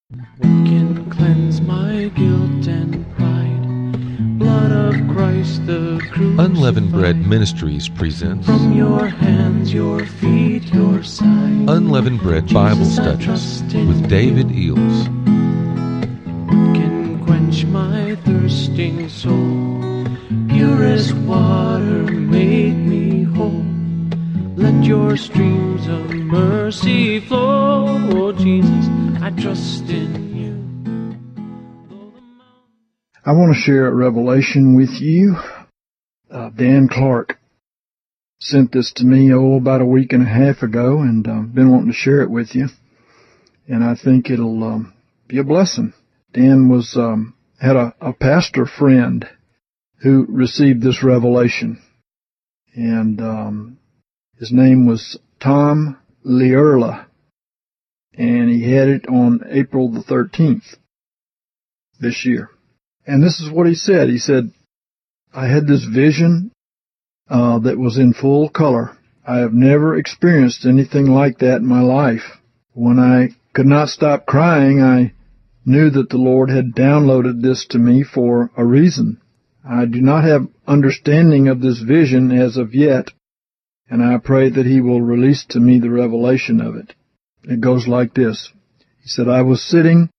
What can cleanse my guilt and pride? Blood of Christ the crucified. Unleavened Bread Ministries presents From your hands, your feet, your side. Unleavened Bread Bible Studies with David Eels. What can quench my thirsting soul? Purest water, make me whole. Let your streams of mercy flow. Oh Jesus, I trust in you. I want to share a revelation with you. Dan Clark sent this to me, about a week and a half ago, and been wanting to share it with you. And I think it'll be a blessing. Dan had a pastor friend who received this revelation, and his name was Tom Lierla, and he had it on April the 13th this year. And this is what he said. He said, I had this vision that was in full color. I have never experienced anything like that in my life. When I could not stop crying, I knew that the Lord had downloaded this to me for a reason. I do not have understanding of this vision as of yet, and I pray that He will release to me the revelation of it. It goes like this. He said, I was sitting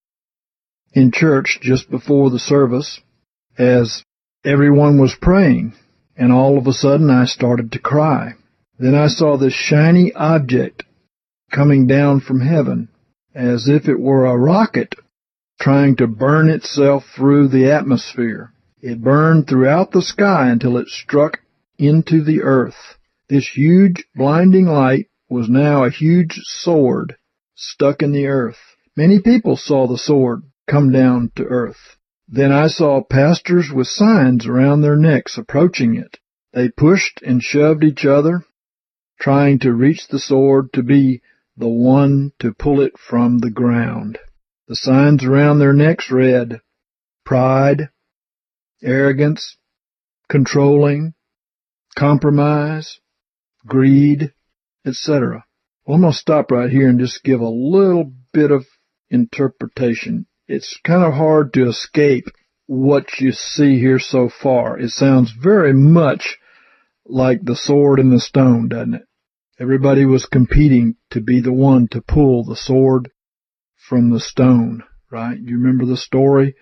in church just before the service as everyone was praying, and all of a sudden I started to cry. Then I saw this shiny object coming down from heaven, as if it were a rocket trying to burn itself through the atmosphere. It burned throughout the sky until it struck into the earth. This huge, blinding light was now a huge sword stuck in the earth. Many people saw the sword come down to earth. Then I saw pastors with signs around their necks approaching it. They pushed and shoved each other, trying to reach the sword to be the one to pull it from the ground. The signs around their necks read, pride, arrogance, controlling, compromise, greed, etc. Well, I'm going to stop right here and just give a little bit of interpretation. It's kind of hard to escape what you see here so far. It sounds very much like the sword and the stone, doesn't it? Everybody was competing to be the one to pull the sword from the stone, right? You remember the story?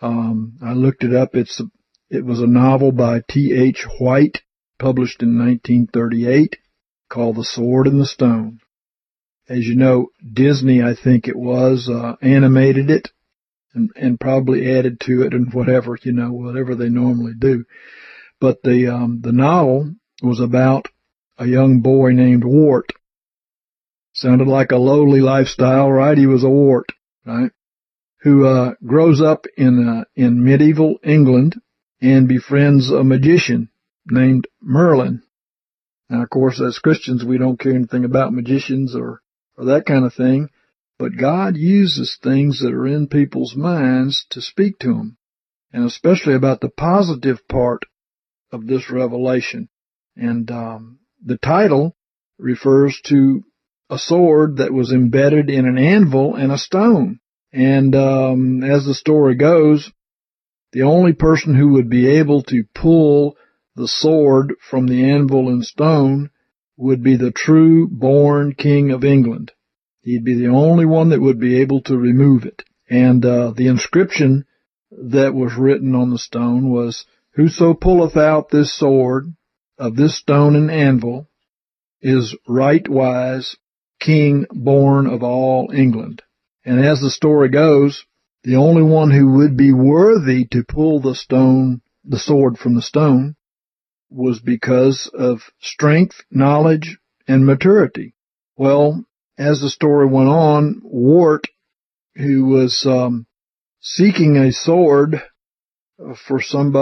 I looked it up. It was a novel by T.H. White, published in 1938, called The Sword and the Stone. As you know, Disney, I think it was, animated it and probably added to it and whatever they normally do. But the novel was about a young boy named Wart. Sounded like a lowly lifestyle, right? He was a wart, right? Who grows up in medieval England and befriends a magician named Merlin. Now, of course, as Christians, we don't care anything about magicians or that kind of thing, but God uses things that are in people's minds to speak to them, and especially about the positive part of this revelation. And the title refers to a sword that was embedded in an anvil and a stone. And as the story goes, the only person who would be able to pull the sword from the anvil and stone would be the true born King of England. He'd be the only one that would be able to remove it. And the inscription that was written on the stone was, Whoso pulleth out this sword of this stone and anvil is rightwise King born of all England. And as the story goes, the only one who would be worthy to pull the sword from the stone, was because of strength, knowledge, and maturity. Well, as the story went on, Wart, who was seeking a sword for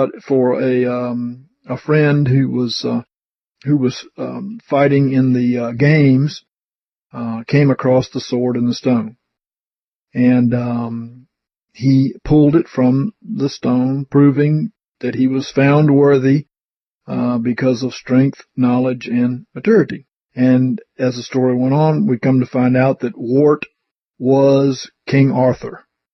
a friend who was fighting in the games, came across the sword and the stone, and he pulled it from the stone, proving that he was found worthy because of strength, knowledge, and maturity. And as the story went on, we come to find out that Wart was King Arthur.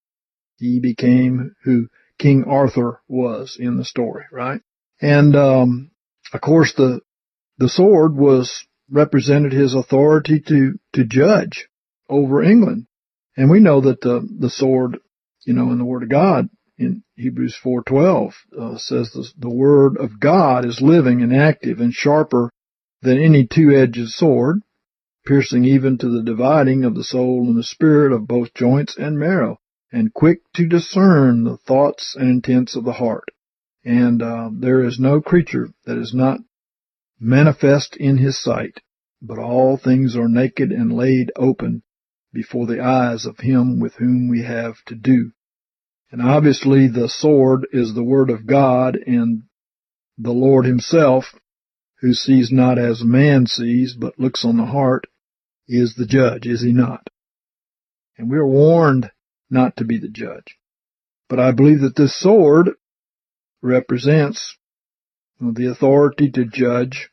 He became who King Arthur was in the story, right? And, of course, the sword represented his authority to judge over England. And we know that the sword, in the Word of God, in Hebrews 4:12, says the Word of God is living and active and sharper than any two-edged sword, piercing even to the dividing of the soul and the spirit, of both joints and marrow, and quick to discern the thoughts and intents of the heart. And there is no creature that is not manifest in his sight, but all things are naked and laid open before the eyes of him with whom we have to do. And obviously the sword is the Word of God, and the Lord himself, who sees not as man sees, but looks on the heart, is the judge, is he not? And we are warned not to be the judge. But I believe that this sword represents the authority to judge,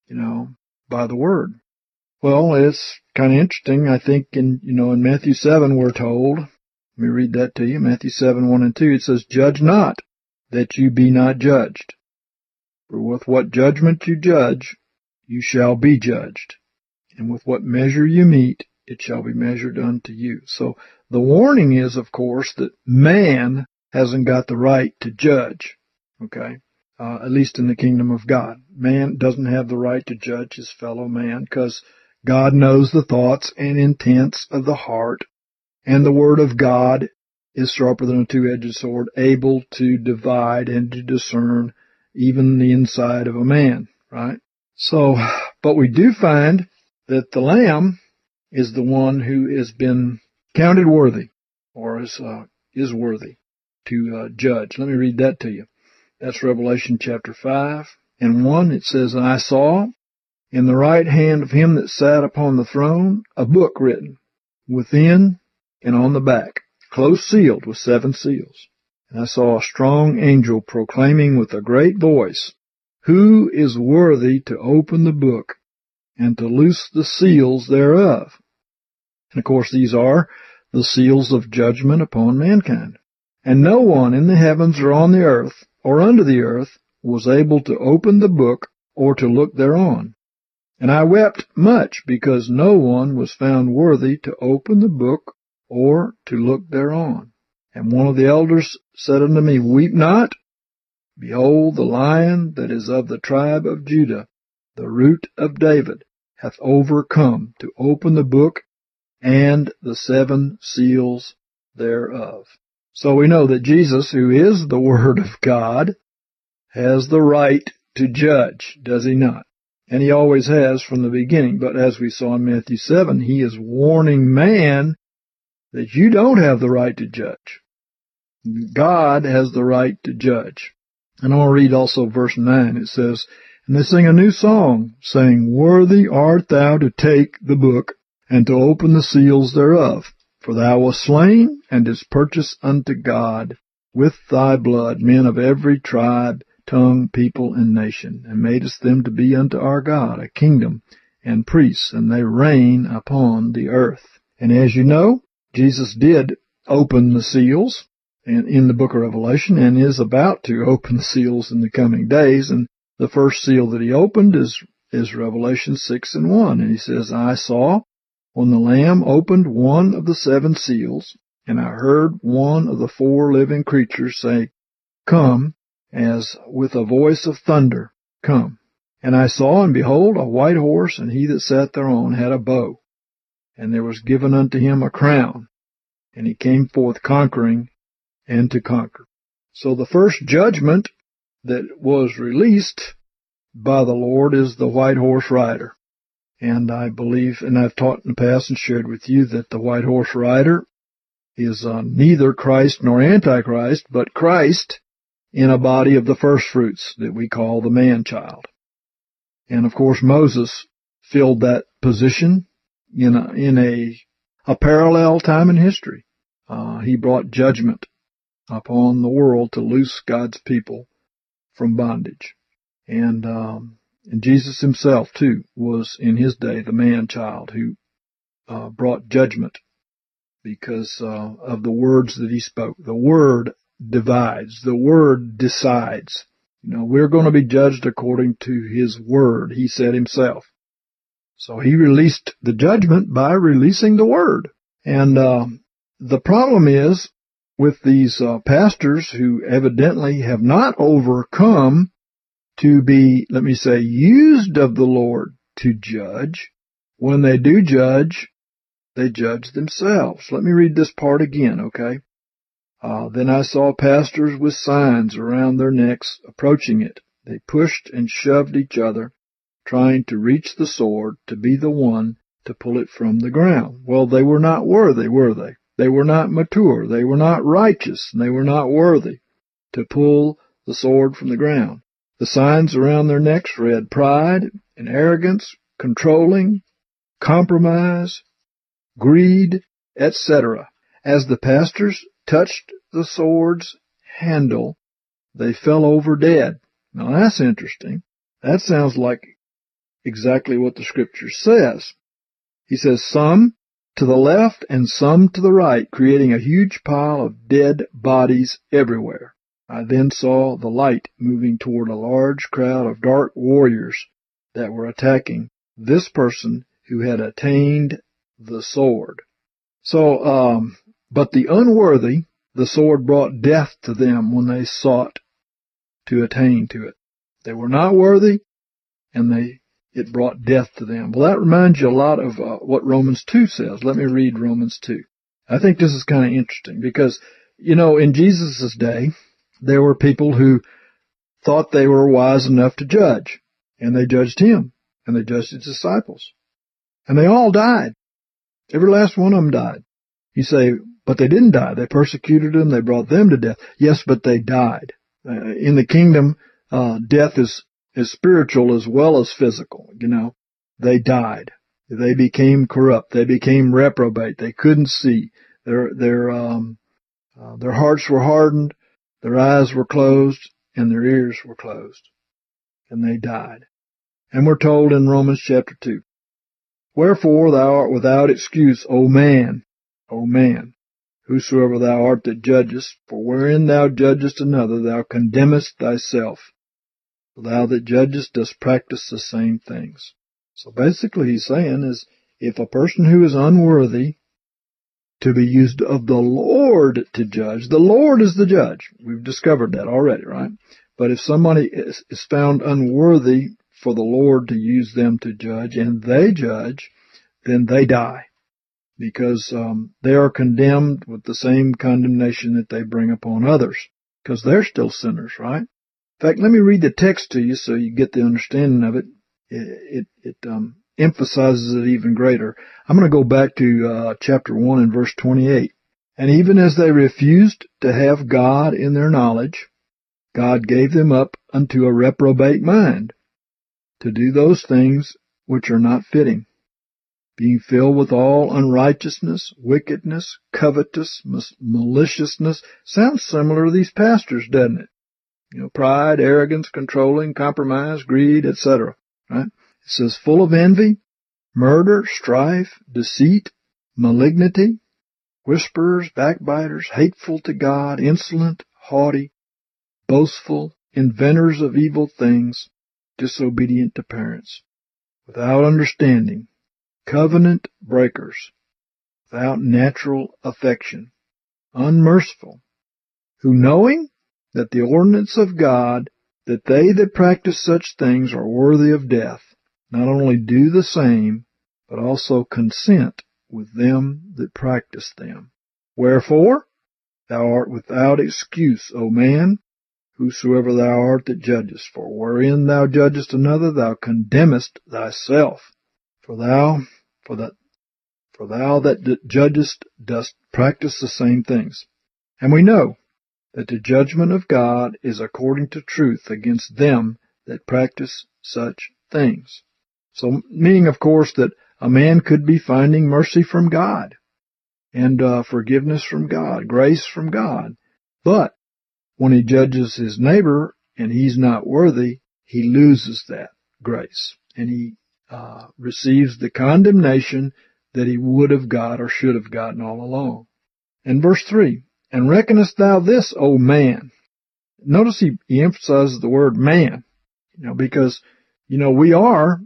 by the Word. Well, it's kind of interesting. I think in Matthew 7 we're told, let me read that to you, Matthew 7:1 and 2, it says, "Judge not, that you be not judged. For with what judgment you judge, you shall be judged. And with what measure you mete, it shall be measured unto you." So the warning is, of course, that man hasn't got the right to judge, okay? At least in the kingdom of God. Man doesn't have the right to judge his fellow man, because God knows the thoughts and intents of the heart, and the Word of God is sharper than a two-edged sword, able to divide and to discern even the inside of a man, right? So, but we do find that the Lamb is the one who has been counted worthy, or is worthy to judge. Let me read that to you. That's Revelation chapter 5:1. It says, "And I saw in the right hand of him that sat upon the throne a book written, within and on the back, close sealed with 7 seals. And I saw a strong angel proclaiming with a great voice, Who is worthy to open the book and to loose the seals thereof?" And of course these are the seals of judgment upon mankind. "And no one in the heavens or on the earth or under the earth was able to open the book or to look thereon. And I wept much, because no one was found worthy to open the book or to look thereon. And one of the elders said unto me, Weep not. Behold, the Lion that is of the tribe of Judah, the root of David, hath overcome to open the book and the 7 seals thereof." So we know that Jesus, who is the Word of God, has the right to judge, does he not? And he always has from the beginning. But as we saw in Matthew 7, he is warning man that you don't have the right to judge. God has the right to judge. And I want to read also verse 9. It says, "And they sing a new song, saying, Worthy art thou to take the book, and to open the seals thereof. For thou wast slain, and didst purchase unto God with thy blood men of every tribe, tongue, people, and nation, and madest them to be unto our God a kingdom and priests, and they reign upon the earth." And as you know, Jesus did open the seals in the book of Revelation, and is about to open the seals in the coming days. And the first seal that he opened is Revelation 6:1. And he says, "I saw when the Lamb opened one of the 7 seals, and I heard one of the 4 living creatures say, Come, as with a voice of thunder, come. And I saw, and behold, a white horse, and he that sat thereon had a bow. And there was given unto him a crown, and he came forth conquering and to conquer." So the first judgment that was released by the Lord is the white horse rider. And I believe, and I've taught in the past and shared with you, that the white horse rider is neither Christ nor Antichrist, but Christ in a body of the first fruits that we call the man-child. And of course Moses filled that position in a parallel time in history. He brought judgment upon the world to loose God's people from bondage. And Jesus himself, too, was in his day the man-child who brought judgment because of the words that he spoke. The word divides. The word decides. We're going to be judged according to his word, he said himself. So he released the judgment by releasing the word. And the problem is with these pastors who evidently have not overcome to be, let me say, used of the Lord to judge. When they do judge, they judge themselves. Let me read this part again, okay? Then I saw pastors with signs around their necks approaching it. They pushed and shoved each other, trying to reach the sword to be the one to pull it from the ground. Well, they were not worthy, were they? They were not mature. They were not righteous. And they were not worthy to pull the sword from the ground. The signs around their necks read pride and arrogance, controlling, compromise, greed, etc. As the pastors touched the sword's handle, they fell over dead. Now that's interesting. That sounds like exactly what the scripture says. He says some to the left and some to the right, creating a huge pile of dead bodies everywhere. I then saw the light moving toward a large crowd of dark warriors that were attacking this person who had attained the sword. So, but the unworthy, the sword brought death to them when they sought to attain to it. They were not worthy, and it brought death to them. Well, that reminds you a lot of what Romans 2 says. Let me read Romans 2. I think this is kind of interesting because, in Jesus' day, there were people who thought they were wise enough to judge, and they judged him, and they judged his disciples. And they all died. Every last one of them died. You say, but they didn't die. They persecuted them. They brought them to death. Yes, but they died. In the kingdom, death is spiritual as well as physical. They died. They became corrupt. They became reprobate. They couldn't see. Their hearts were hardened. Their eyes were closed and their ears were closed. And they died. And we're told in Romans chapter 2, wherefore thou art without excuse, O man, whosoever thou art that judgest, for wherein thou judgest another, thou condemnest thyself. For thou that judgest dost practice the same things. So basically he's saying is, if a person who is unworthy to be used of the Lord to judge, the Lord is the judge. We've discovered that already, right? But if somebody is found unworthy for the Lord to use them to judge, and they judge, then they die. Because they are condemned with the same condemnation that they bring upon others. Because they're still sinners, right? In fact, let me read the text to you so you get the understanding of it. It emphasizes it even greater. I'm going to go back to chapter 1 and verse 28. And even as they refused to have God in their knowledge, God gave them up unto a reprobate mind, to do those things which are not fitting, being filled with all unrighteousness, wickedness, covetousness, maliciousness. Sounds similar to these pastors, doesn't it? Pride, arrogance, controlling, compromise, greed, etc. Right? It says full of envy, murder, strife, deceit, malignity, whisperers, backbiters, hateful to God, insolent, haughty, boastful, inventors of evil things, disobedient to parents, without understanding, covenant breakers, without natural affection, unmerciful, who knowing that the ordinance of God, that they that practice such things are worthy of death, not only do the same, but also consent with them that practice them. Wherefore, thou art without excuse, O man, whosoever thou art that judgest. For wherein thou judgest another, thou condemnest thyself. For thou that judgest dost practice the same things. And we know that the judgment of God is according to truth against them that practice such things. So, meaning, of course, that a man could be finding mercy from God and forgiveness from God, grace from God. But when he judges his neighbor and he's not worthy, he loses that grace and he receives the condemnation that he would have got or should have gotten all along. And verse 3, and reckonest thou this, O man. Notice he emphasizes the word man, because, we are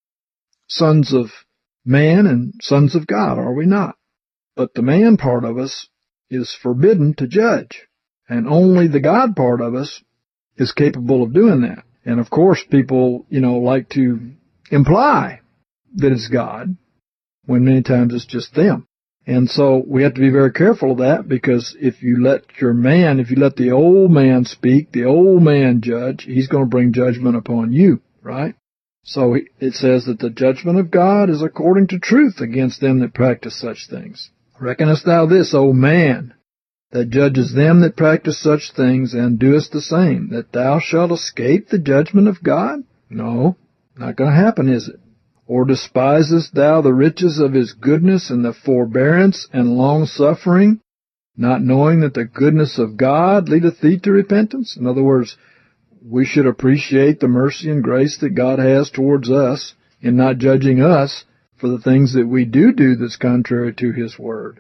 sons of man and sons of God, are we not? But the man part of us is forbidden to judge, and only the God part of us is capable of doing that. And of course, people, like to imply that it's God, when many times it's just them. And so we have to be very careful of that, because if you let the old man speak, the old man judge, he's going to bring judgment upon you, right? So it says that the judgment of God is according to truth against them that practice such things. Reckonest thou this, O man, that judges them that practice such things, and doest the same, that thou shalt escape the judgment of God? No, not going to happen, is it? Or despisest thou the riches of his goodness and the forbearance and long-suffering, not knowing that the goodness of God leadeth thee to repentance? In other words, we should appreciate the mercy and grace that God has towards us in not judging us for the things that we do that's contrary to his word.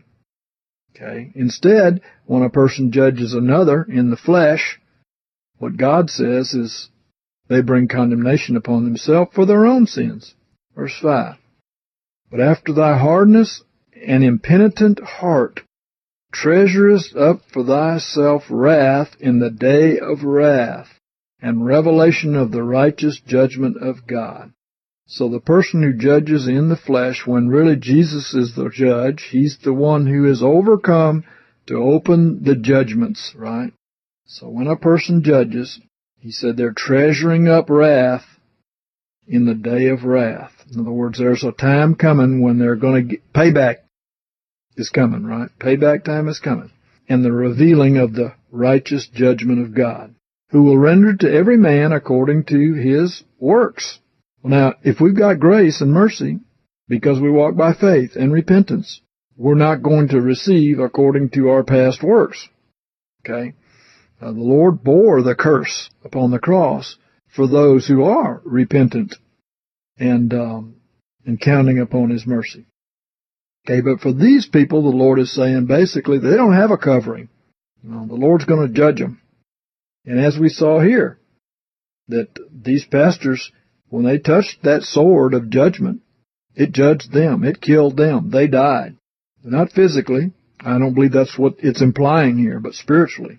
Okay. Instead, when a person judges another in the flesh, what God says is they bring condemnation upon themselves for their own sins. Verse 5, but after thy hardness and impenitent heart treasurest up for thyself wrath in the day of wrath and revelation of the righteous judgment of God. So the person who judges in the flesh, when really Jesus is the judge, he's the one who is overcome to open the judgments, right? So when a person judges, he said they're treasuring up wrath in the day of wrath. In other words, there's a time coming when they're going to get, payback is coming, right? Payback time is coming. And the revealing of the righteous judgment of God, who will render to every man according to his works. Well, now, if we've got grace and mercy, because we walk by faith and repentance, we're not going to receive according to our past works. Okay? The Lord bore the curse upon the cross for those who are repentant and counting upon his mercy. Okay, but for these people, the Lord is saying basically they don't have a covering. The Lord's going to judge them. And as we saw here, that these pastors, when they touched that sword of judgment, it judged them. It killed them. They died. Not physically. I don't believe that's what it's implying here, but spiritually.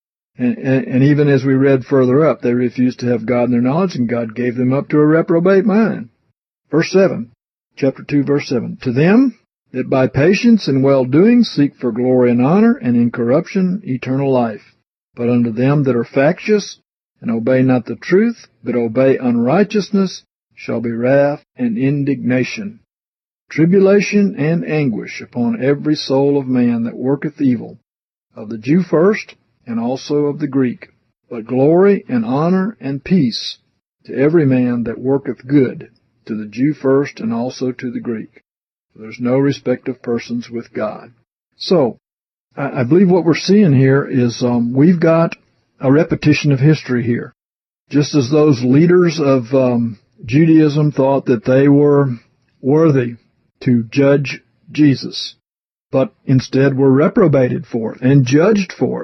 And even as we read further up, they refused to have God in their knowledge, and God gave them up to a reprobate mind. Verse 7, chapter 2, verse 7. To them that by patience and well-doing seek for glory and honor, and in corruption eternal life. But unto them that are factious, and obey not the truth, but obey unrighteousness, shall be wrath and indignation, tribulation and anguish upon every soul of man that worketh evil, of the Jew first, and also of the Greek, but glory and honor and peace to every man that worketh good, to the Jew first and also to the Greek. For there's no respect of persons with God. So, I believe what we're seeing here is we've got a repetition of history here. Just as those leaders of Judaism thought that they were worthy to judge Jesus, but instead were reprobated for it and judged for it.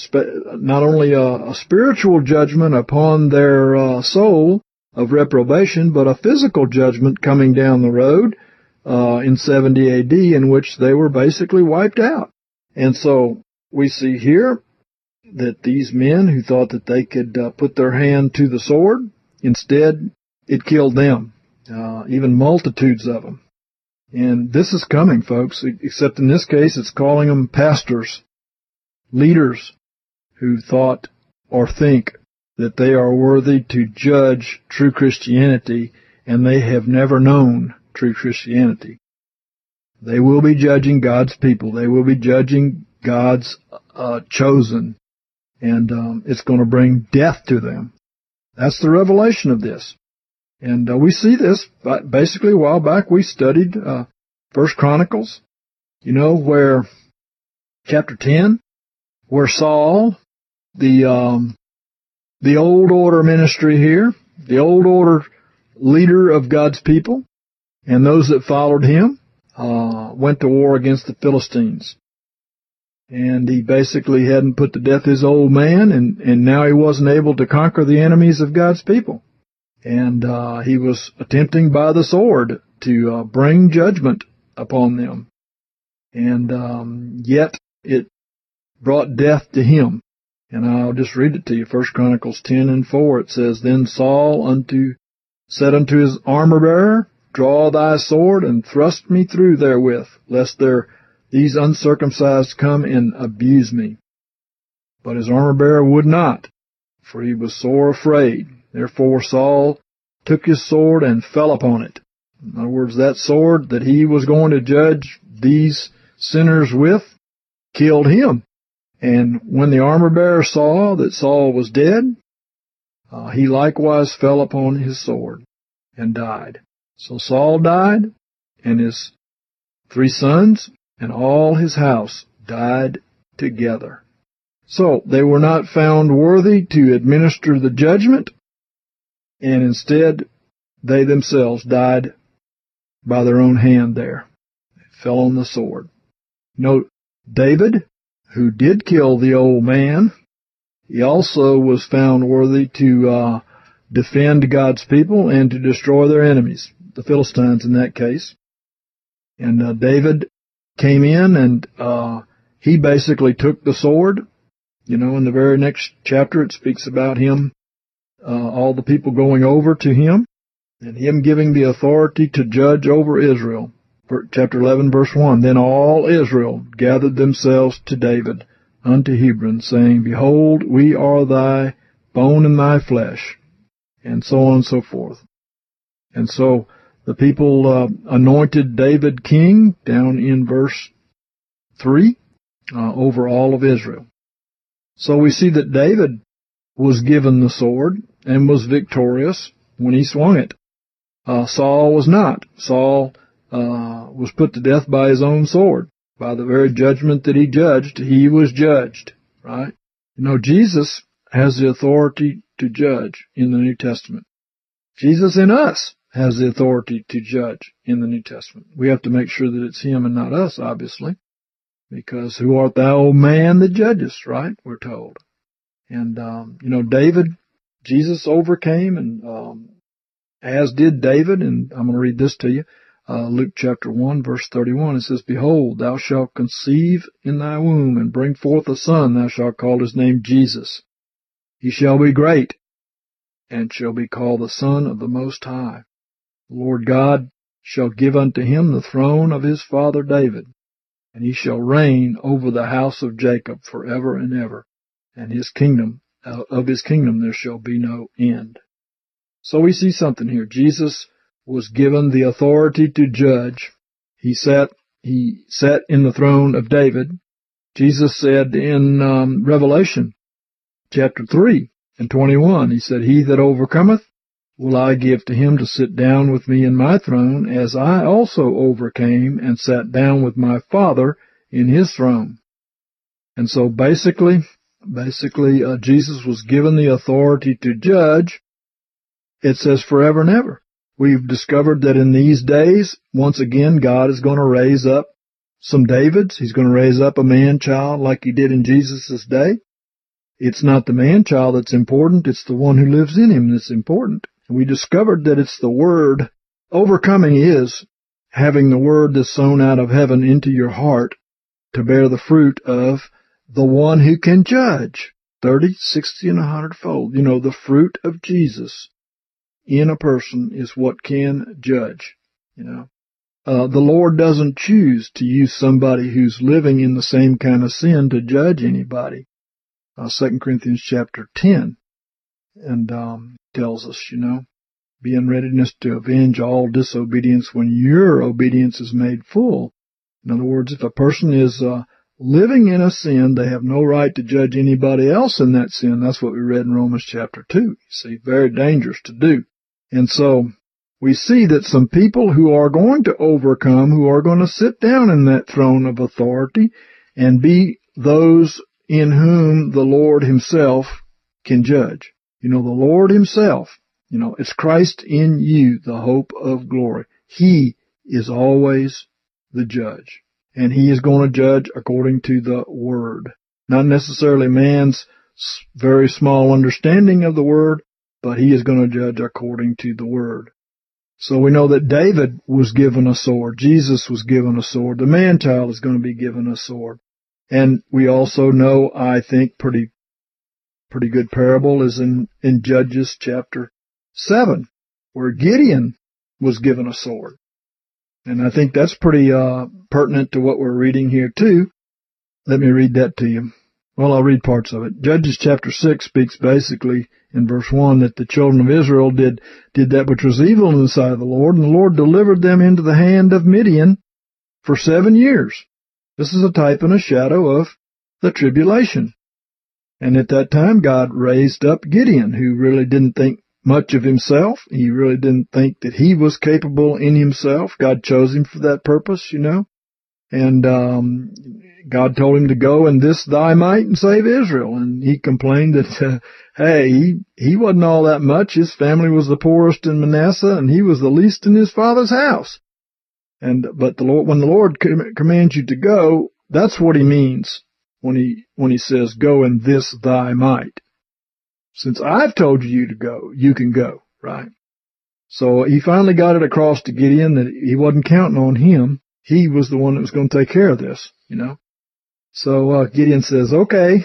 Not only a spiritual judgment upon their soul of reprobation, but a physical judgment coming down the road in 70 AD in which they were basically wiped out. And so we see here that these men who thought that they could put their hand to the sword, instead it killed them, even multitudes of them. And this is coming, folks, except in this case it's calling them pastors, leaders who thought or think that they are worthy to judge true Christianity, and they have never known true Christianity. They will be judging God's people. They will be judging God's chosen, and it's going to bring death to them. That's the revelation of this. And we see this, basically a while back we studied 1 Chronicles, where chapter 10, where Saul, the old order ministry here, the old order leader of God's people, and those that followed him, went to war against the Philistines. And he basically hadn't put to death his old man, and now he wasn't able to conquer the enemies of God's people. And he was attempting by the sword to bring judgment upon them. And yet it brought death to him. And I'll just read it to you. 1 Chronicles 10:4, it says, Then Saul said unto his armor-bearer, Draw thy sword, and thrust me through therewith, lest these uncircumcised come and abuse me. But his armor-bearer would not, for he was sore afraid. Therefore Saul took his sword and fell upon it. In other words, that sword that he was going to judge these sinners with killed him. And when the armor-bearer saw that Saul was dead, he likewise fell upon his sword and died. So Saul died, and his 3 sons and all his house died together. So they were not found worthy to administer the judgment, and instead they themselves died by their own hand there. They fell on the sword. Note, David, who did kill the old man, he also was found worthy to defend God's people and to destroy their enemies, the Philistines in that case. And David came in and he basically took the sword. You know, in the very next chapter it speaks about him, all the people going over to him, and him giving the authority to judge over Israel. Chapter 11, verse 1, Then all Israel gathered themselves to David unto Hebron, saying, Behold, we are thy bone and thy flesh, and so on and so forth. And so the people anointed David king, down in verse 3, over all of Israel. So we see that David was given the sword and was victorious when he swung it. Saul was not. Saul was put to death by his own sword. By the very judgment that he judged, he was judged, right? You know, Jesus has the authority to judge in the New Testament. Jesus in us has the authority to judge in the New Testament. We have to make sure that it's him and not us, obviously, because who art thou, O man, that judgest, right? We're told. And, you know, Jesus overcame, and as did David, and I'm going to read this to you. Luke chapter 1, verse 31, it says, Behold, thou shalt conceive in thy womb, and bring forth a son, thou shalt call his name Jesus. He shall be great, and shall be called the Son of the Most High. The Lord God shall give unto him the throne of his father David, and he shall reign over the house of Jacob forever and ever, and his kingdom, of his kingdom there shall be no end. So we see something here. Jesus was given the authority to judge. He sat in the throne of David. Jesus said in Revelation chapter 3 and 21, he said, He that overcometh will I give to him to sit down with me in my throne, as I also overcame and sat down with my Father in his throne. And so basically, Jesus was given the authority to judge. It says forever and ever. We've discovered that in these days, once again, God is going to raise up some Davids. He's going to raise up a man-child like he did in Jesus' day. It's not the man-child that's important. It's the one who lives in him that's important. And we discovered that it's the Word. Overcoming is having the Word that's sown out of heaven into your heart to bear the fruit of the one who can judge 30, 60, and 100-fold. You know, the fruit of Jesus in a person is what can judge, you know. The Lord doesn't choose to use somebody who's living in the same kind of sin to judge anybody. 2 Corinthians chapter 10 and tells us, you know, be in readiness to avenge all disobedience when your obedience is made full. In other words, if a person is living in a sin, they have no right to judge anybody else in that sin. That's what we read in Romans chapter 2. You see, very dangerous to do. And so we see that some people who are going to overcome, who are going to sit down in that throne of authority and be those in whom the Lord himself can judge. You know, the Lord himself, you know, it's Christ in you, the hope of glory. He is always the judge. And he is going to judge according to the Word. Not necessarily man's very small understanding of the Word, but he is going to judge according to the Word. So we know that David was given a sword. Jesus was given a sword. The man-child is going to be given a sword. And we also know, I think, pretty good parable is in Judges chapter 7, where Gideon was given a sword. And I think that's pretty pertinent to what we're reading here too. Let me read that to you. Well, I'll read parts of it. Judges chapter 6 speaks basically in verse 1 that the children of Israel did that which was evil in the sight of the Lord, and the Lord delivered them into the hand of Midian for 7 years. This is a type and a shadow of the tribulation. And at that time, God raised up Gideon, who really didn't think much of himself. He really didn't think that he was capable in himself. God chose him for that purpose, you know. And God told him to go in this thy might and save Israel. And he complained that, he wasn't all that much. His family was the poorest in Manasseh, and he was the least in his father's house. But the Lord, when the Lord commands you to go, that's what he means when he says, go in this thy might. Since I've told you to go, you can go, right? So he finally got it across to Gideon that he wasn't counting on him. He was the one that was going to take care of this, you know. So Gideon says, okay.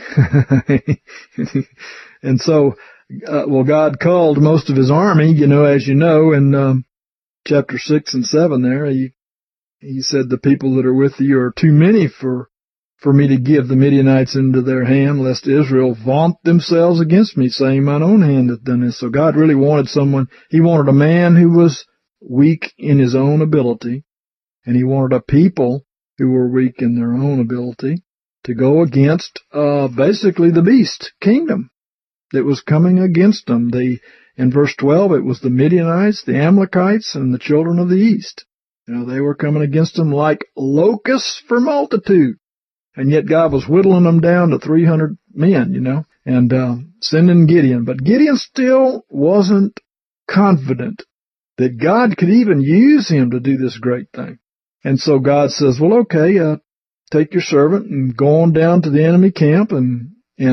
And so, God called most of his army, you know, as you know, in chapter 6 and 7 there. He said, the people that are with you are too many for me to give the Midianites into their hand, lest Israel vaunt themselves against me, saying, mine own hand hath done this. So God really wanted someone. He wanted a man who was weak in his own ability, and he wanted a people who were weak in their own ability to go against basically the beast kingdom that was coming against them. In verse 12, it was the Midianites, the Amalekites, and the children of the east. You know, they were coming against them like locusts for multitude. And yet God was whittling them down to 300 men, you know, and sending Gideon. But Gideon still wasn't confident that God could even use him to do this great thing. And so God says, well, okay, take your servant and go on down to the enemy camp and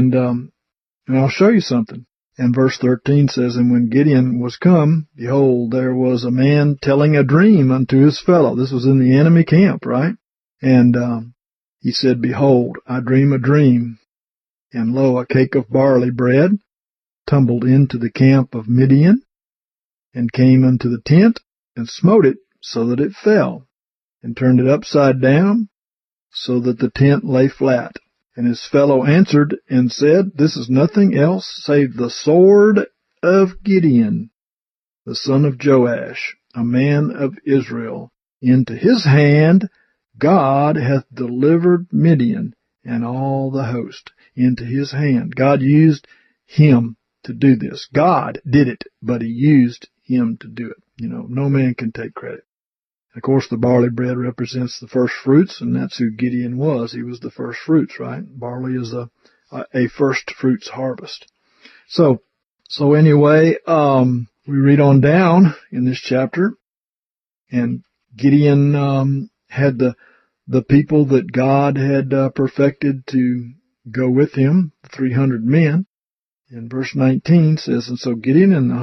I'll show you something. And verse 13 says, and when Gideon was come, behold, there was a man telling a dream unto his fellow. This was in the enemy camp, right? And he said, behold, I dream a dream, and lo, a cake of barley bread tumbled into the camp of Midian, and came unto the tent, and smote it so that it fell, and turned it upside down, so that the tent lay flat. And his fellow answered and said, this is nothing else save the sword of Gideon, the son of Joash, a man of Israel. Into his hand God hath delivered Midian and all the host into his hand. God used him to do this. God did it, but he used him to do it. You know, no man can take credit. Of course, the barley bread represents the first fruits, and that's who Gideon was. He was the first fruits, right? Barley is a first fruits harvest. So anyway, we read on down in this chapter, and Gideon had the people that God had perfected to go with him, 300 men. And verse 19 says, and so Gideon and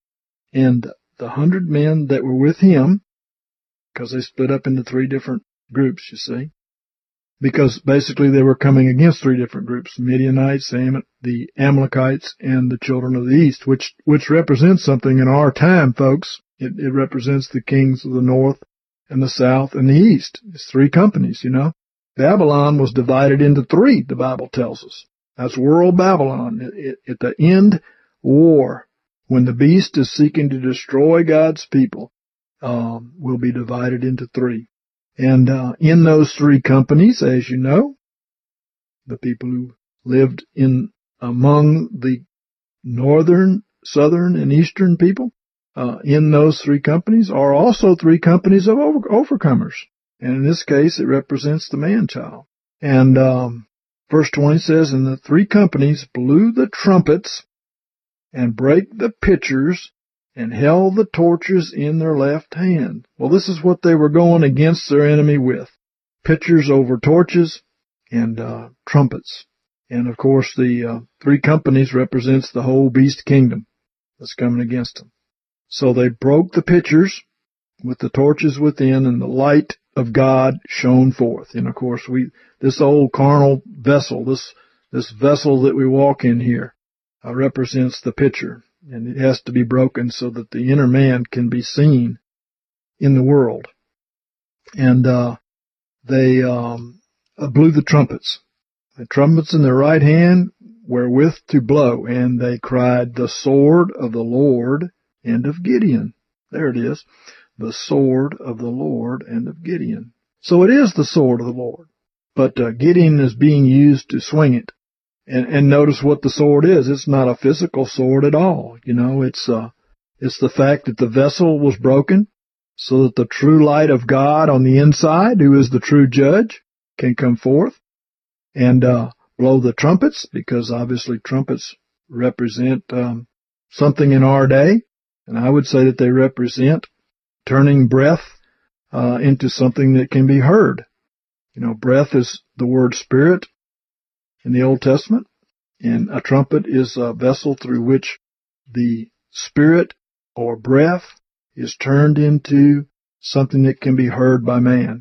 the 100 men that were with him, because they split up into 3 different groups, you see, because basically they were coming against 3 different groups, the Midianites, the Amalekites, and the children of the east, which represents something in our time, folks. It represents the kings of the north and the south and the east. It's 3 companies, you know. Babylon was divided into 3, the Bible tells us. That's world Babylon. At the end war, when the beast is seeking to destroy God's people, will be divided into 3. And in those 3 companies, as you know, the people who lived among the northern, southern, and eastern people, in those 3 companies are also 3 companies of overcomers. And in this case, it represents the man-child. And verse 20 says, and the 3 companies blew the trumpets and brake the pitchers and held the torches in their left hand. Well, this is what they were going against their enemy with. Pitchers over torches and trumpets. And of course the three companies represents the whole beast kingdom that's coming against them. So they broke the pitchers with the torches within, and the light of God shone forth. And of course this old carnal vessel, this vessel that we walk in here, represents the pitcher. And it has to be broken so that the inner man can be seen in the world. And they blew the trumpets in their right hand wherewith to blow, and they cried, the sword of the Lord and of Gideon. There it is, the sword of the Lord and of Gideon. So it is the sword of the Lord, but Gideon is being used to swing it. And notice what the sword is. It's not a physical sword at all. It's the fact that the vessel was broken so that the true light of God on the inside, who is the true judge, can come forth and blow the trumpets, because obviously trumpets represent something in our day. And I would say that they represent turning breath into something that can be heard. Breath is the word spirit in the Old Testament, and a trumpet is a vessel through which the spirit or breath is turned into something that can be heard by man.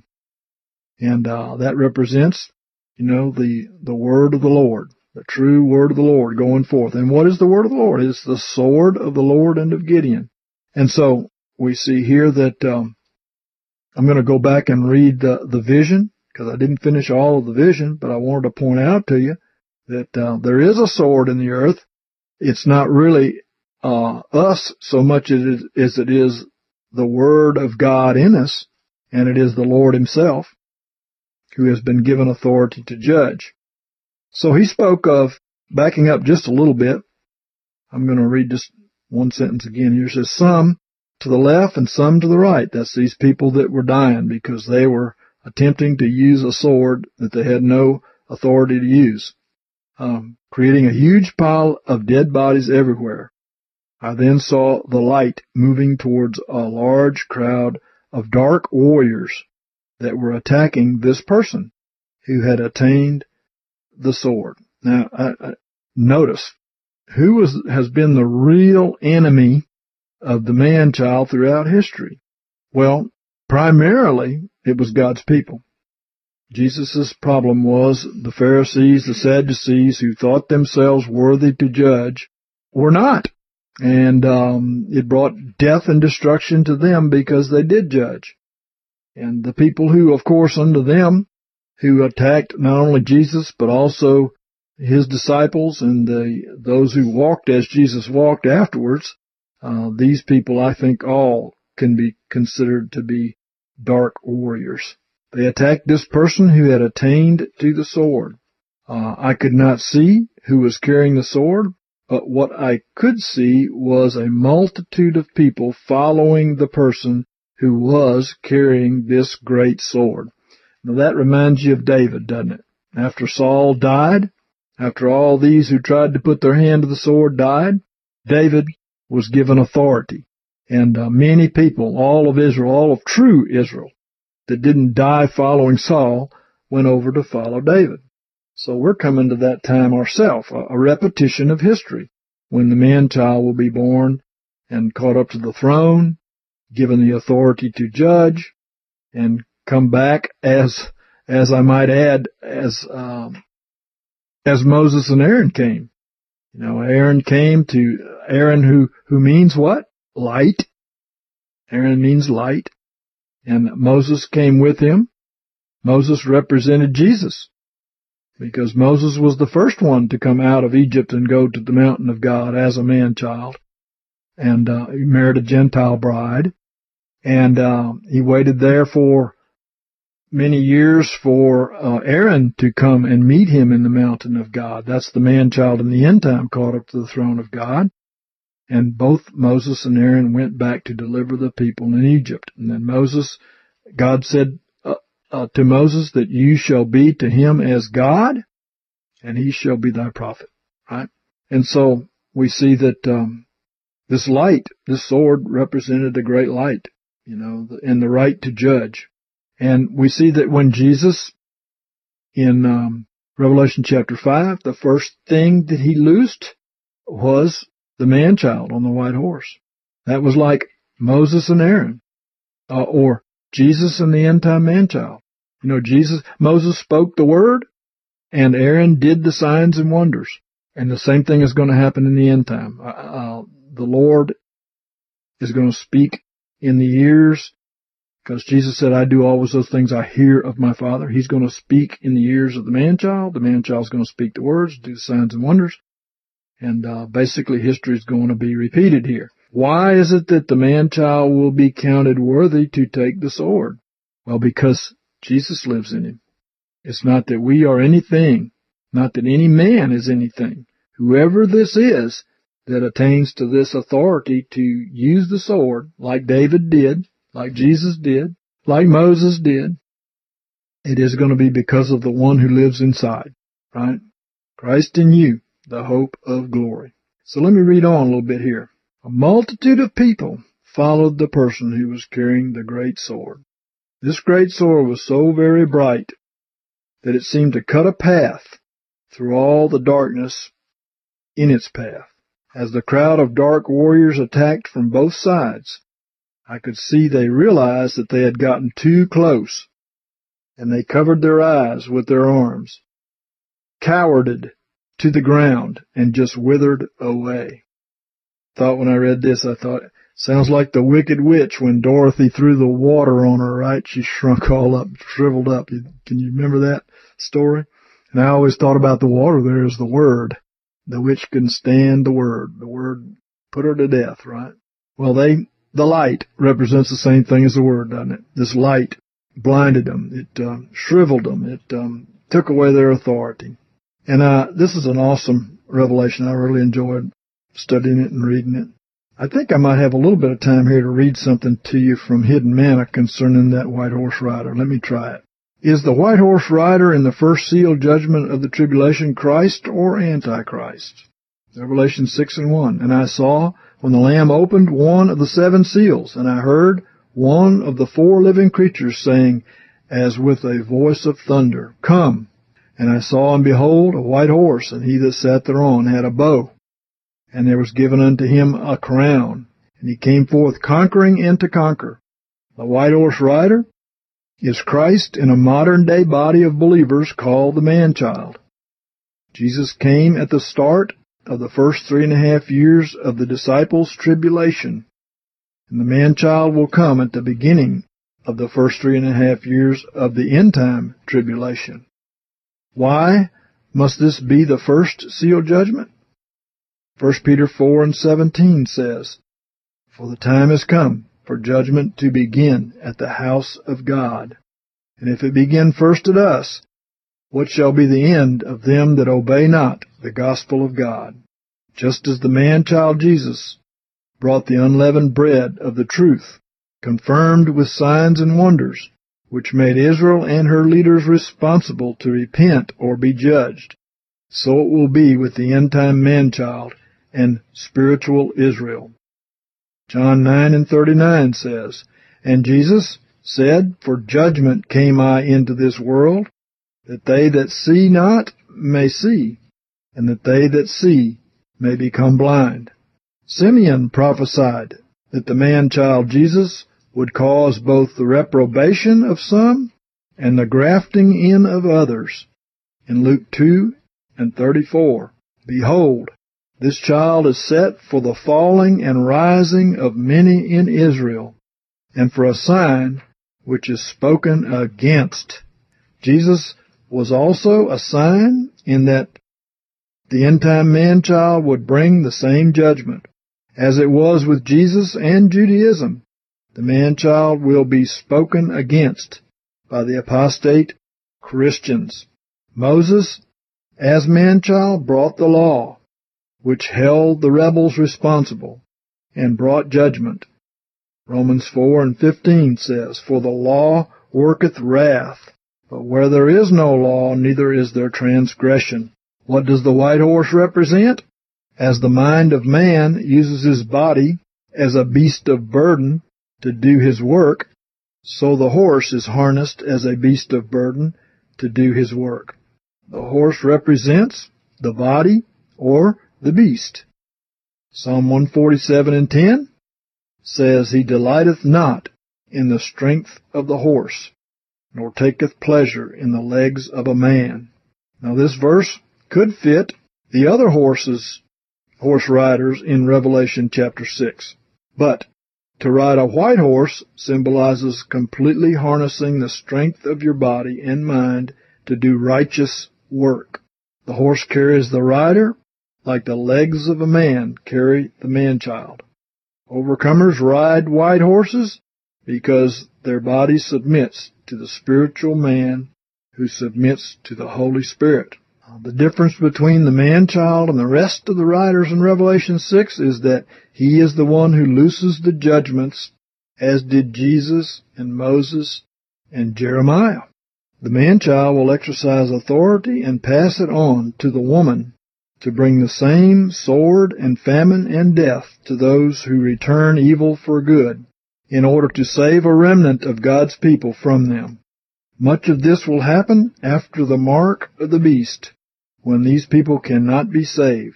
And that represents, the word of the Lord, the true word of the Lord going forth. And what is the word of the Lord? It's the sword of the Lord and of Gideon. And so we see here that I'm going to go back and read the vision, because I didn't finish all of the vision, but I wanted to point out to you that there is a sword in the earth. It's not really us so much as it is the Word of God in us, and it is the Lord Himself who has been given authority to judge. So He spoke of, backing up just a little bit, I'm going to read just one sentence again here. It says, some to the left and some to the right. That's these people that were dying because they were attempting to use a sword that they had no authority to use, creating a huge pile of dead bodies everywhere. I then saw the light moving towards a large crowd of dark warriors that were attacking this person who had attained the sword. Now, notice, who has been the real enemy of the man-child throughout history? Well, primarily, it was God's people. Jesus' problem was the Pharisees, the Sadducees, who thought themselves worthy to judge, were not. And it brought death and destruction to them because they did judge. And the people who, of course, unto them, who attacked not only Jesus, but also His disciples and those who walked as Jesus walked afterwards, these people, I think, all can be considered to be dark warriors. They attacked this person who had attained to the sword. I could not see who was carrying the sword, but what I could see was a multitude of people following the person who was carrying this great sword. Now that reminds you of David, doesn't it? After Saul died, after all these who tried to put their hand to the sword died, David was given authority. And many people, all of Israel, all of true Israel, that didn't die following Saul, went over to follow David. So we're coming to that time ourselves, a repetition of history, when the man-child will be born and caught up to the throne, given the authority to judge, and come back as I might add, as Moses and Aaron came. Aaron came to Aaron who means what? Light. Aaron means light. And Moses came with him. Moses represented Jesus, because Moses was the first one to come out of Egypt and go to the mountain of God as a man-child. And he married a Gentile bride. And he waited there for many years for Aaron to come and meet him in the mountain of God. That's the man-child in the end time caught up to the throne of God. And both Moses and Aaron went back to deliver the people in Egypt. And then God said to Moses that you shall be to him as God, and he shall be thy prophet. Right? And so we see that This light, this sword represented a great light, and the right to judge. And we see that when Jesus, in Revelation chapter 5, the first thing that he loosed was the man-child on the white horse. That was like Moses and Aaron, or Jesus and the end-time man-child. Moses spoke the word, and Aaron did the signs and wonders. And the same thing is going to happen in the end time. The Lord is going to speak in the ears, because Jesus said, I do always those things I hear of my Father. He's going to speak in the ears of the man-child. The man-child is going to speak the words, do the signs and wonders. And basically history is going to be repeated here. Why is it that the man-child will be counted worthy to take the sword? Well, because Jesus lives in him. It's not that we are anything, not that any man is anything. Whoever this is that attains to this authority to use the sword, like David did, like Jesus did, like Moses did, it is going to be because of the one who lives inside, right? Christ in you, the hope of glory. So let me read on a little bit here. A multitude of people followed the person who was carrying the great sword. This great sword was so very bright that it seemed to cut a path through all the darkness in its path. As the crowd of dark warriors attacked from both sides, I could see they realized that they had gotten too close, and they covered their eyes with their arms, cowered to the ground, and just withered away. When I read this, I thought, sounds like the Wicked Witch when Dorothy threw the water on her, right? She shrunk all up, shriveled up. Can you remember that story? And I always thought about the water there as the Word. The witch couldn't stand the Word. The Word put her to death, right? Well, the light represents the same thing as the Word, doesn't it? This light blinded them. It shriveled them. It took away their authority. And this is an awesome revelation. I really enjoyed studying it and reading it. I think I might have a little bit of time here to read something to you from Hidden Manna concerning that white horse rider. Let me try it. Is the white horse rider in the first seal judgment of the tribulation Christ or Antichrist? Revelation 6:1. And I saw, when the Lamb opened one of the 7 seals, and I heard one of the 4 living creatures saying, as with a voice of thunder, Come! And I saw, and behold, a white horse, and he that sat thereon had a bow. And there was given unto him a crown, and he came forth conquering and to conquer. The white horse rider is Christ in a modern-day body of believers called the man-child. Jesus came at the start of the first 3.5 years of the disciples' tribulation, and the man-child will come at the beginning of the first 3.5 years of the end-time tribulation. Why must this be the first seal judgment? 1 Peter 4:17 says, For the time is come for judgment to begin at the house of God. And if it begin first at us, what shall be the end of them that obey not the gospel of God? Just as the man-child Jesus brought the unleavened bread of the truth, confirmed with signs and wonders, which made Israel and her leaders responsible to repent or be judged, so it will be with the end-time man-child and spiritual Israel. John 9:39 says, And Jesus said, For judgment came I into this world, that they that see not may see, and that they that see may become blind. Simeon prophesied that the man-child Jesus would cause both the reprobation of some and the grafting in of others. In Luke 2:34, Behold, this child is set for the falling and rising of many in Israel, and for a sign which is spoken against. Jesus was also a sign in that the end-time man-child would bring the same judgment. As it was with Jesus and Judaism, the man-child will be spoken against by the apostate Christians. Moses, as man-child, brought the law, which held the rebels responsible, and brought judgment. Romans 4:15 says, For the law worketh wrath, but where there is no law, neither is there transgression. What does the white horse represent? As the mind of man uses his body as a beast of burden to do his work, so the horse is harnessed as a beast of burden to do his work. The horse represents the body or the beast. Psalm 147:10 says, He delighteth not in the strength of the horse, nor taketh pleasure in the legs of a man. Now this verse could fit the other horse riders in Revelation chapter 6. But to ride a white horse symbolizes completely harnessing the strength of your body and mind to do righteous work. The horse carries the rider like the legs of a man carry the man-child. Overcomers ride white horses because their body submits to the spiritual man who submits to the Holy Spirit. The difference between the man-child and the rest of the riders in Revelation 6 is that he is the one who looses the judgments, as did Jesus and Moses and Jeremiah. The man-child will exercise authority and pass it on to the woman to bring the same sword and famine and death to those who return evil for good, in order to save a remnant of God's people from them. Much of this will happen after the mark of the beast, when these people cannot be saved.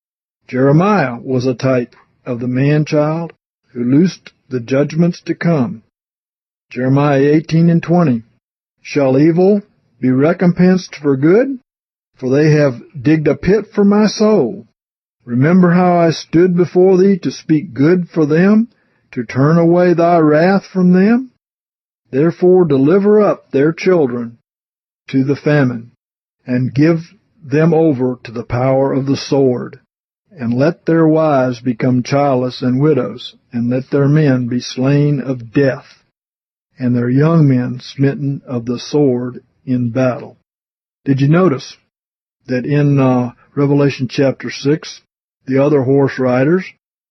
Jeremiah was a type of the man-child who loosed the judgments to come. Jeremiah 18:20, Shall evil be recompensed for good? For they have digged a pit for my soul. Remember how I stood before thee to speak good for them, to turn away thy wrath from them? Therefore deliver up their children to the famine, and give them over to the power of the sword, and let their wives become childless and widows, and let their men be slain of death, and their young men smitten of the sword in battle. Did you notice that in Revelation chapter 6, the other horse riders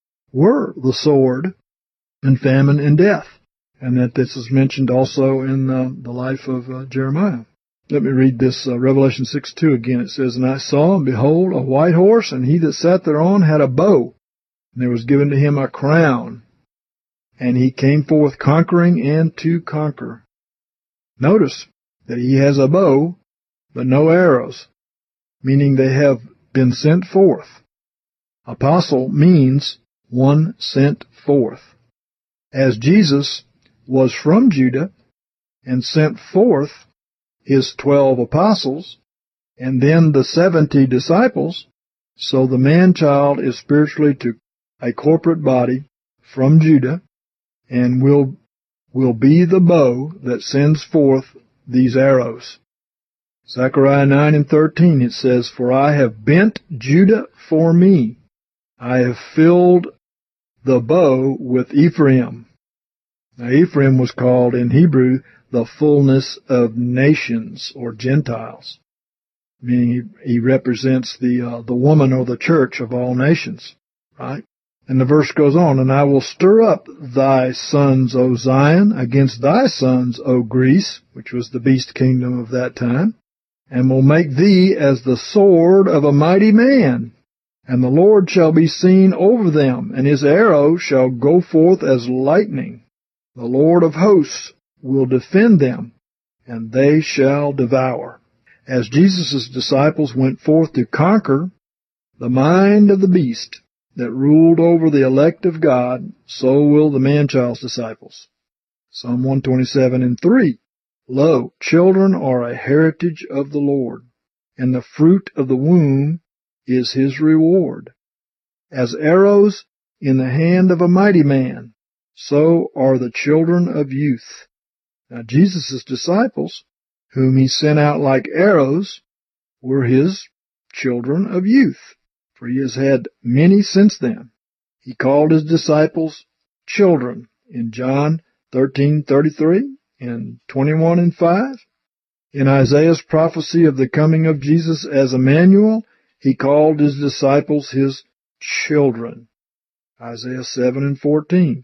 were the sword and famine and death, and that this is mentioned also in the life of Jeremiah? Let me read this Revelation 6:2 again. It says, And I saw, and behold, a white horse, and he that sat thereon had a bow, and there was given to him a crown, and he came forth conquering and to conquer. Notice that he has a bow, but no arrows, meaning they have been sent forth. Apostle means one sent forth. As Jesus was from Judah and sent forth his 12 apostles and then the 70 disciples, so the man-child is spiritually to a corporate body from Judah and will be the bow that sends forth these arrows. Zechariah 9:13, it says, For I have bent Judah for me. I have filled the bow with Ephraim. Now Ephraim was called in Hebrew the fullness of nations or Gentiles, meaning he represents the woman or the church of all nations, right? And the verse goes on, And I will stir up thy sons, O Zion, against thy sons, O Greece, which was the beast kingdom of that time, and will make thee as the sword of a mighty man. And the Lord shall be seen over them, and his arrow shall go forth as lightning. The Lord of hosts will defend them, and they shall devour. As Jesus' disciples went forth to conquer the mind of the beast that ruled over the elect of God, so will the man-child's disciples. Psalm 127:3, Lo, children are a heritage of the Lord, and the fruit of the womb is his reward. As arrows in the hand of a mighty man, so are the children of youth. Now Jesus' disciples, whom he sent out like arrows, were his children of youth, for he has had many since then. He called his disciples children in John 13:33 and 21:5. In Isaiah's prophecy of the coming of Jesus as Emmanuel, he called his disciples his children. Isaiah 7:14,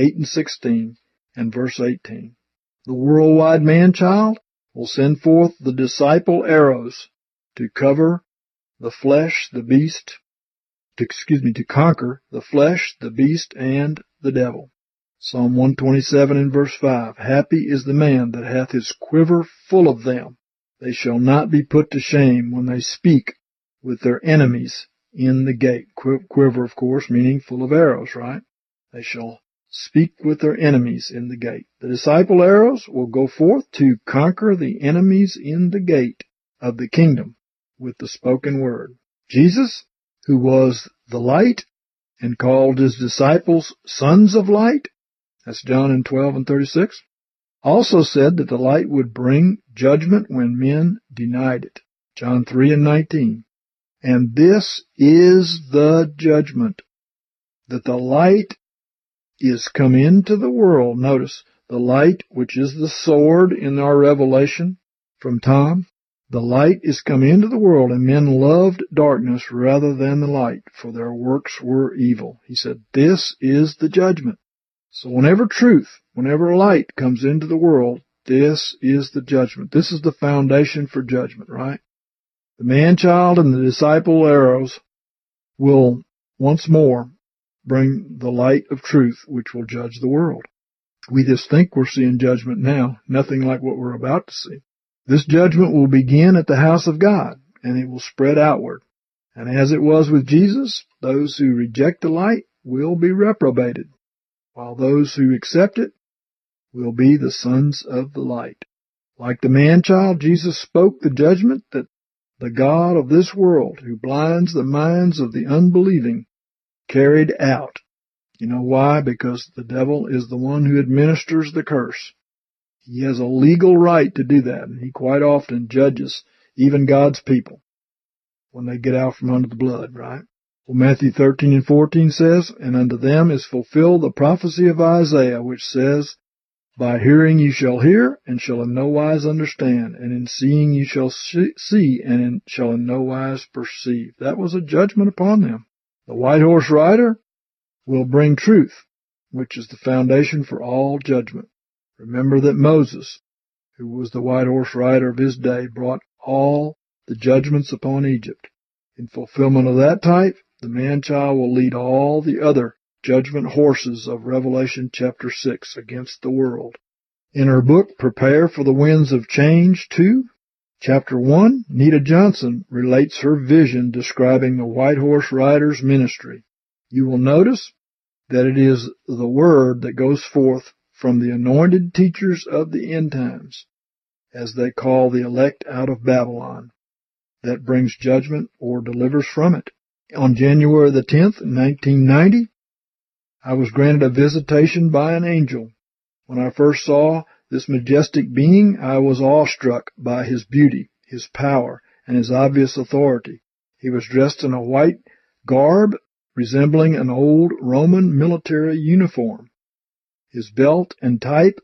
8:16, and verse 18. The worldwide man-child will send forth the disciple arrows to cover the flesh, the beast, to conquer the flesh, the beast, and the devil. Psalm 127 and verse 5, Happy is the man that hath his quiver full of them. They shall not be put to shame when they speak with their enemies in the gate. Quiver, of course, meaning full of arrows, right? They shall speak with their enemies in the gate. The disciple arrows will go forth to conquer the enemies in the gate of the kingdom with the spoken word. Jesus, who was the light and called his disciples sons of light, that's John 12 and 36, also said that the light would bring judgment when men denied it. John 3 and 19. And this is the judgment, that the light is come into the world. Notice, the light, which is the sword in our revelation from Tom, the light is come into the world, and men loved darkness rather than the light, for their works were evil. He said, this is the judgment. So whenever light comes into the world, this is the judgment. This is the foundation for judgment, right? The man-child and the disciple arrows will once more bring the light of truth, which will judge the world. We just think we're seeing judgment now, nothing like what we're about to see. This judgment will begin at the house of God, and it will spread outward. And as it was with Jesus, those who reject the light will be reprobated, while those who accept it will be the sons of the light. Like the man-child, Jesus spoke the judgment that the God of this world, who blinds the minds of the unbelieving, carried out. You know why? Because the devil is the one who administers the curse. He has a legal right to do that, and he quite often judges even God's people when they get out from under the blood, right? Well, Matthew 13 and 14 says, And unto them is fulfilled the prophecy of Isaiah, which says, By hearing you shall hear, and shall in no wise understand, and in seeing you shall see, and shall in no wise perceive. That was a judgment upon them. The white horse rider will bring truth, which is the foundation for all judgment. Remember that Moses, who was the white horse rider of his day, brought all the judgments upon Egypt. In fulfillment of that type, the man-child will lead all the other judgment horses of Revelation chapter 6 against the world. In her book, Prepare for the Winds of Change 2, chapter 1, Nita Johnson relates her vision describing the white horse rider's ministry. You will notice that it is the word that goes forth from the anointed teachers of the end times, as they call the elect out of Babylon, that brings judgment or delivers from it. On January the 10th, 1990, I was granted a visitation by an angel. When I first saw this majestic being, I was awestruck by his beauty, his power, and his obvious authority. He was dressed in a white garb resembling an old Roman military uniform. His belt and type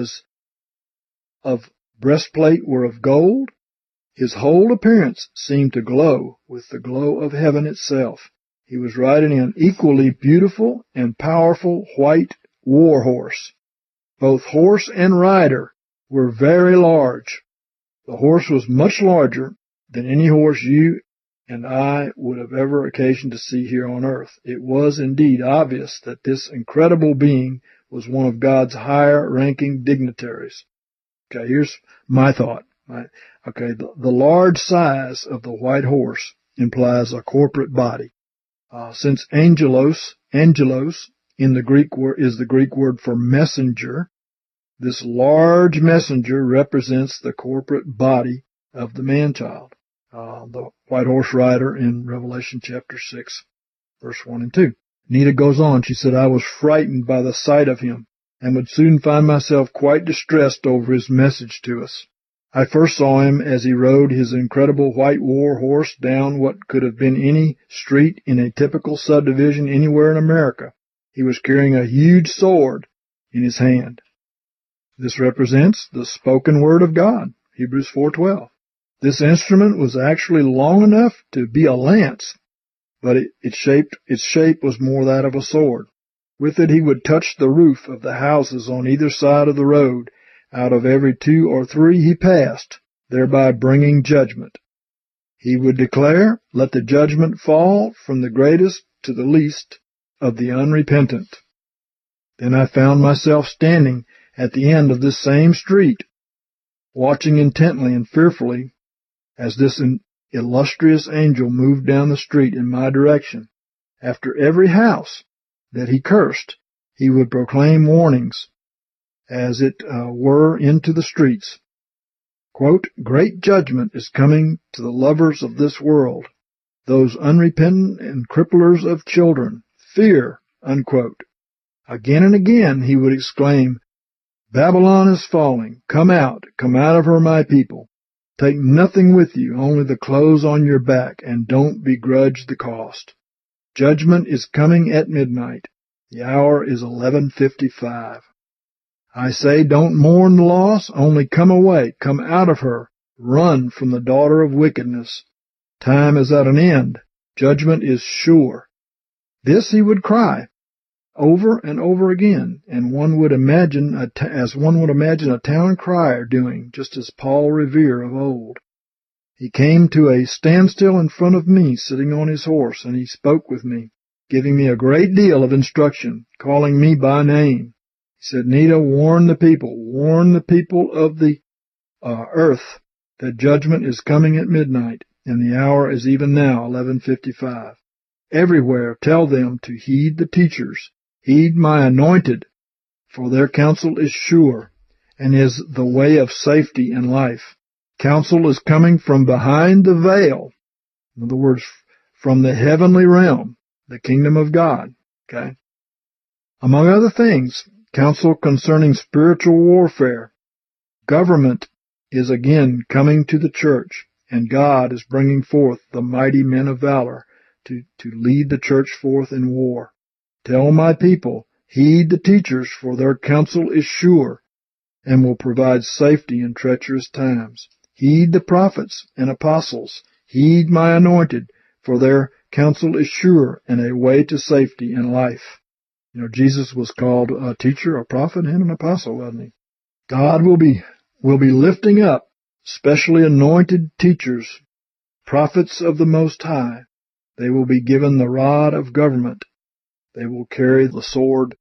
breastplate were of gold. His whole appearance seemed to glow with the glow of heaven itself. He was riding an equally beautiful and powerful white war horse. Both horse and rider were very large. The horse was much larger than any horse you and I would have ever occasioned to see here on earth. It was indeed obvious that this incredible being was one of God's higher-ranking dignitaries. Okay, here's my thought. Okay, the large size of the white horse implies a corporate body. Since angelos in the Greek is the Greek word for messenger, this large messenger represents the corporate body of the man-child, the white horse rider in Revelation chapter 6, verse 1 and 2. Nita goes on, she said, I was frightened by the sight of him and would soon find myself quite distressed over his message to us. I first saw him as he rode his incredible white war horse down what could have been any street in a typical subdivision anywhere in America. He was carrying a huge sword in his hand. This represents the spoken word of God, Hebrews 4:12. This instrument was actually long enough to be a lance, but its shape was more that of a sword. With it he would touch the roof of the houses on either side of the road. Out of every 2 or 3 he passed, thereby bringing judgment. He would declare, "Let the judgment fall from the greatest to the least of the unrepentant." Then I found myself standing at the end of this same street, watching intently and fearfully as this illustrious angel moved down the street in my direction. After every house that he cursed, he would proclaim warnings, as it were, into the streets. Quote, "Great judgment is coming to the lovers of this world, those unrepentant and cripplers of children. Fear," unquote. Again and again he would exclaim, "Babylon is falling. Come out of her, my people. Take nothing with you, only the clothes on your back, and don't begrudge the cost. Judgment is coming at midnight. The hour is 11:55. I say, don't mourn the loss, only come away, come out of her, run from the daughter of wickedness. Time is at an end. Judgment is sure." This he would cry over and over again, and one would imagine a town crier doing, just as Paul Revere of old. He came to a standstill in front of me, sitting on his horse, and he spoke with me, giving me a great deal of instruction, calling me by name. He said, "Nita, warn the people of the earth that judgment is coming at midnight, and the hour is even now 11:55. Everywhere tell them to heed the teachers, heed my anointed, for their counsel is sure, and is the way of safety and life. Counsel is coming from behind the veil." In other words, from the heavenly realm, the kingdom of God. Okay? Among other things, counsel concerning spiritual warfare. Government is again coming to the church, and God is bringing forth the mighty men of valor to lead the church forth in war. Tell my people, heed the teachers, for their counsel is sure, and will provide safety in treacherous times. Heed the prophets and apostles. Heed my anointed, for their counsel is sure, and a way to safety and life. You know, Jesus was called a teacher, a prophet, and an apostle, wasn't he? God will be lifting up specially anointed teachers, prophets of the Most High. They will be given the rod of government. They will carry the sword,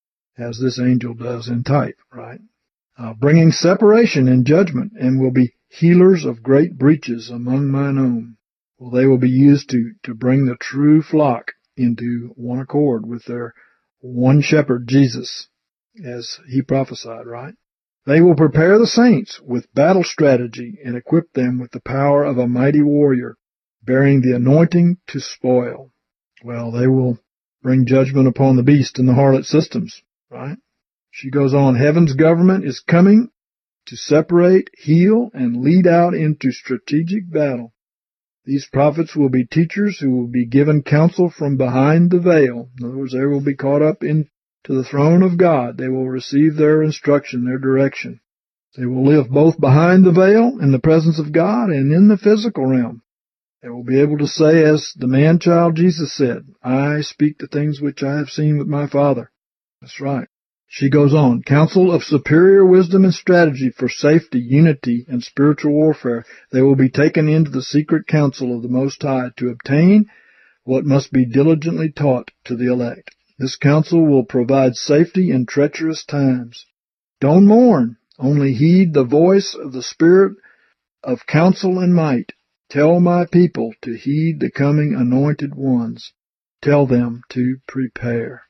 as this angel does in type, right? Bringing separation and judgment, and will be healers of great breaches among mine own. Well, they will be used to bring the true flock into one accord with their one shepherd, Jesus, as he prophesied, right? They will prepare the saints with battle strategy and equip them with the power of a mighty warrior, bearing the anointing to spoil. Well, they will bring judgment upon the beast and the harlot systems, right? She goes on, heaven's government is coming to separate, heal, and lead out into strategic battle. These prophets will be teachers who will be given counsel from behind the veil. In other words, they will be caught up into the throne of God. They will receive their instruction, their direction. They will live both behind the veil in the presence of God and in the physical realm. They will be able to say, as the man-child Jesus said, "I speak the things which I have seen with my Father." That's right. She goes on, counsel of superior wisdom and strategy for safety, unity, and spiritual warfare. They will be taken into the secret counsel of the Most High to obtain what must be diligently taught to the elect. This counsel will provide safety in treacherous times. Don't mourn, only heed the voice of the Spirit of counsel and might. Tell my people to heed the coming anointed ones. Tell them to prepare.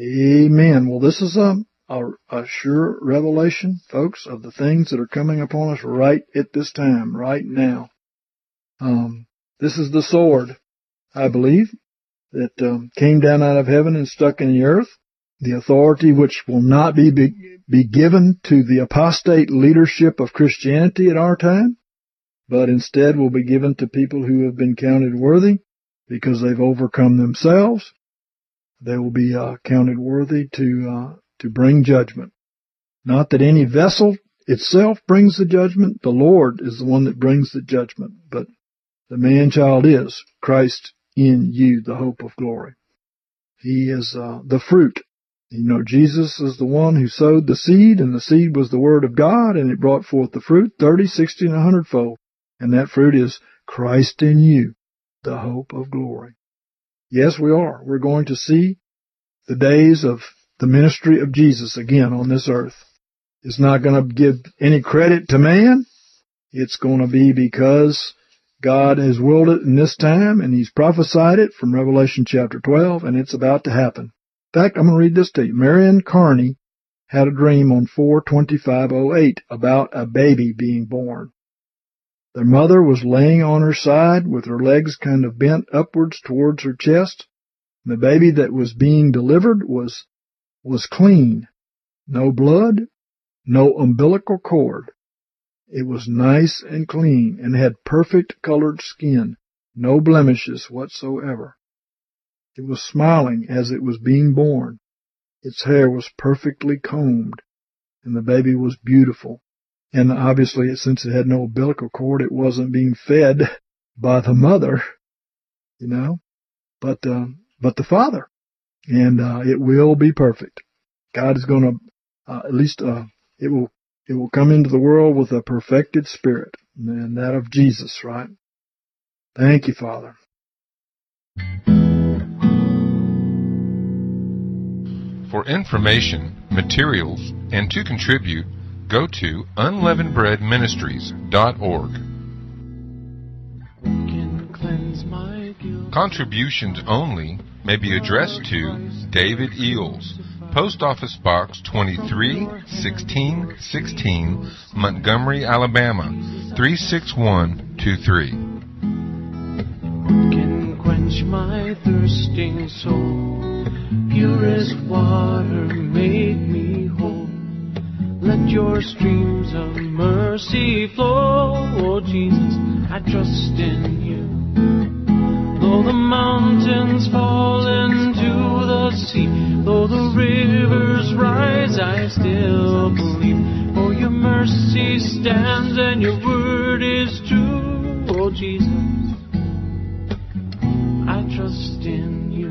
Amen. Well, this is a sure revelation, folks, of the things that are coming upon us right at this time, right now. This is the sword, I believe, that came down out of heaven and stuck in the earth. The authority which will not be given to the apostate leadership of Christianity at our time, but instead will be given to people who have been counted worthy because they've overcome themselves. They will be counted worthy to bring judgment. Not that any vessel itself brings the judgment. The Lord is the one that brings the judgment. But the man-child is Christ in you, the hope of glory. He is the fruit. You know, Jesus is the one who sowed the seed, and the seed was the word of God, and it brought forth the fruit, 30, 60, and 100-fold. And that fruit is Christ in you, the hope of glory. Yes, we are. We're going to see the days of the ministry of Jesus again on this earth. It's not going to give any credit to man. It's going to be because God has willed it in this time, and He's prophesied it from Revelation chapter 12, and it's about to happen. In fact, I'm going to read this to you. Marion Carney had a dream on 4/25/08 about a baby being born. Their mother was laying on her side with her legs kind of bent upwards towards her chest. The baby that was being delivered was clean. No blood, no umbilical cord. It was nice and clean and had perfect colored skin, no blemishes whatsoever. It was smiling as it was being born. Its hair was perfectly combed, and the baby was beautiful. And obviously, since it had no umbilical cord, it wasn't being fed by the mother, but the father. And it will be perfect. God is going to, it will come into the world with a perfected spirit, and that of Jesus, right? Thank you, Father. For information, materials, and to contribute, go to unleavenedbreadministries.org. Contributions only may be addressed to David Eels, Post Office Box 231616, Montgomery, Alabama 36123. Can quench my thirsting soul. Purest water make me whole. Let your streams of mercy flow. Oh Jesus, I trust in you. Though the mountains fall into the sea, though the rivers rise, I still believe. For your mercy stands and your word is true. Oh Jesus, I trust in you.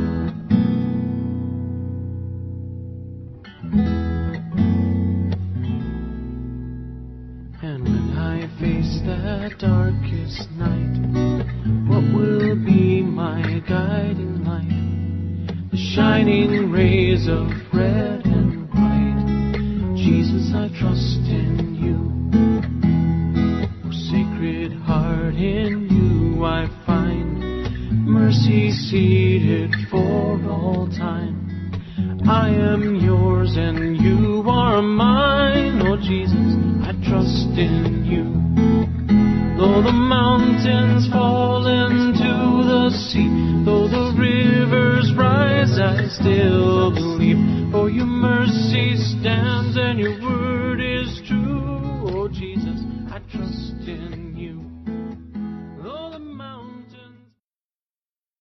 And when I face that darkest night, what will be my guiding light? The shining rays of red and white. Jesus, I trust in you. Oh, Sacred Heart, in you I find mercy seated for all time. I am yours and you are mine. Oh Jesus, I trust in you. Though the mountains fall into the sea, though the rivers rise, I still believe. For your mercy stands and your word is true. Oh Jesus, I trust in you.